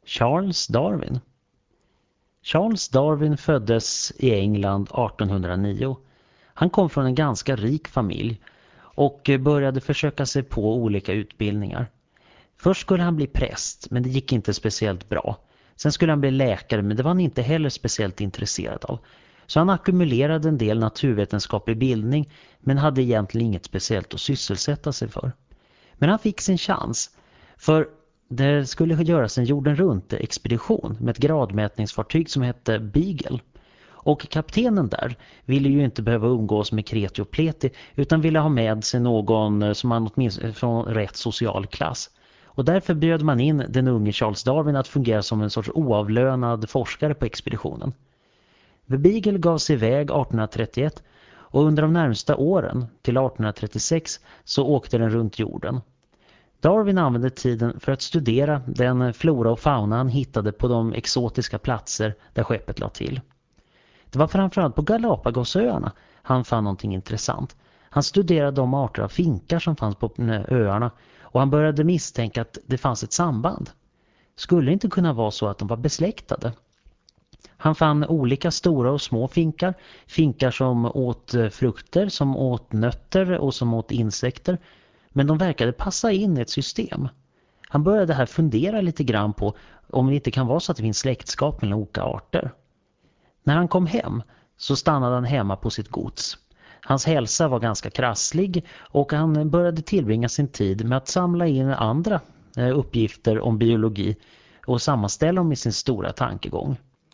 Charles Darwin. Charles Darwin föddes i England 1809. Han kom från en ganska rik familj och började försöka sig på olika utbildningar. Först skulle han bli präst, men det gick inte speciellt bra. Sen skulle han bli läkare, men det var han inte heller speciellt intresserad av. Så han ackumulerade en del naturvetenskaplig bildning, men hade egentligen inget speciellt att sysselsätta sig för. Men han fick sin chans, för det skulle göras en jorden runt expedition med ett gradmätningsfartyg som hette Beagle. Och kaptenen där ville ju inte behöva umgås med kreti och pleti, utan ville ha med sig någon som han åtminstone från rätt social klass. Och därför bjöd man in den unge Charles Darwin att fungera som en sorts oavlönad forskare på expeditionen. The Beagle gav sig iväg 1831 och under de närmsta åren till 1836 så åkte den runt jorden. Darwin använde tiden för att studera den flora och fauna han hittade på de exotiska platser där skeppet la till. Det var framförallt på Galapagosöarna han fann någonting intressant. Han studerade de arter av finkar som fanns på öarna och han började misstänka att det fanns ett samband. Skulle det inte kunna vara så att de var besläktade? Han fann olika stora och små finkar. Finkar som åt frukter, som åt nötter och som åt insekter. Men de verkade passa in i ett system. Han började här fundera lite grann på om det inte kan vara så att det finns släktskap mellan olika arter. När han kom hem så stannade han hemma på sitt gods. Hans hälsa var ganska krasslig och han började tillbringa sin tid med att samla in andra uppgifter om biologi och sammanställa dem i sin stora tankegång.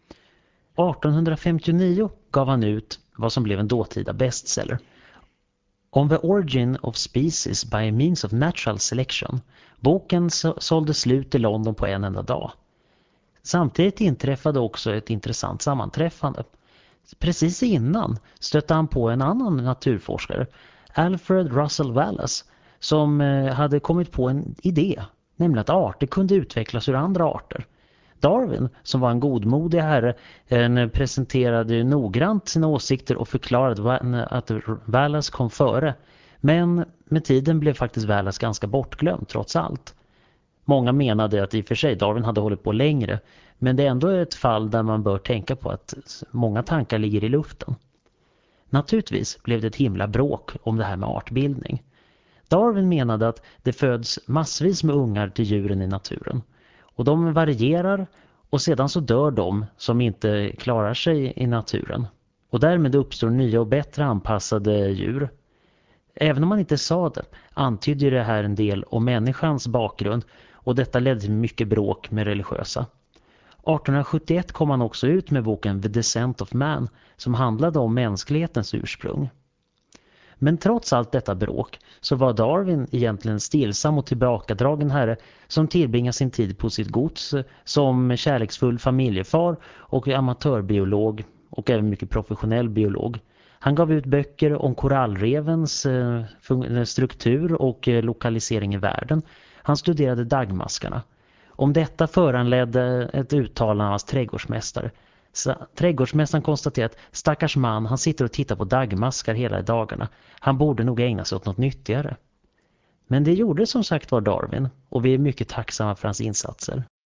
1859 gav han ut vad som blev en dåtida bestseller. On the Origin of Species by Means of Natural Selection. Boken sålde slut i London på en enda dag. Samtidigt inträffade också ett intressant sammanträffande. Precis innan stötte han på en annan naturforskare, Alfred Russel Wallace, som hade kommit på en idé, nämligen att arter kunde utvecklas ur andra arter. Darwin, som var en godmodig herre, presenterade noggrant sina åsikter och förklarade att Wallace kom före. Men med tiden blev faktiskt Wallace ganska bortglömd trots allt. Många menade att i och för sig Darwin hade hållit på längre, men det är ändå ett fall där man bör tänka på att många tankar ligger i luften. Naturligtvis blev det ett himla bråk om det här med artbildning. Darwin menade att det föds massvis med ungar till djuren i naturen. Och de varierar och sedan så dör de som inte klarar sig i naturen. Och därmed uppstår nya och bättre anpassade djur. Även om man inte sa det antydde det här en del om människans bakgrund och detta ledde till mycket bråk med religiösa. 1871 kom han också ut med boken The Descent of Man som handlade om mänsklighetens ursprung. Men trots allt detta bråk så var Darwin egentligen stillsam och tillbakadragen herre som tillbringar sin tid på sitt gods som kärleksfull familjefar och amatörbiolog och även mycket professionell biolog. Han gav ut böcker om korallrevens struktur och lokalisering i världen. Han studerade dagmaskarna. Om detta föranledde ett uttalande av hans trädgårdsmästare. Trädgårdsmästaren konstaterade att stackars man, han sitter och tittar på dagmaskar hela dagarna. Han borde nog ägna sig åt något nyttigare. Men det gjorde som sagt var Darwin och vi är mycket tacksamma för hans insatser.